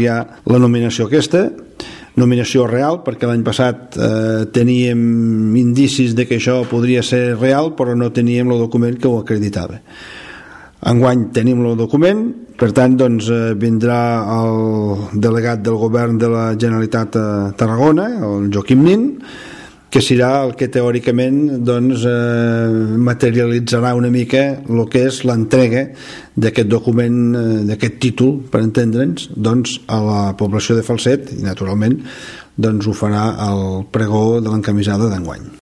hi ha la nominació aquesta, nominació real, perquè l'any passat teníem indicis de que això podria ser real, però no teníem el document que ho acreditava. Enguany tenim el document, per tant doncs, vindrà el delegat del govern de la Generalitat a Tarragona, el Joaquim Nin, que serà el que teòricament doncs, materialitzarà una mica el que és l'entrega d'aquest document, d'aquest títol, per entendre'ns, doncs, a la població de Falset, i naturalment doncs, ho farà el pregó de l'encamisada d'enguany.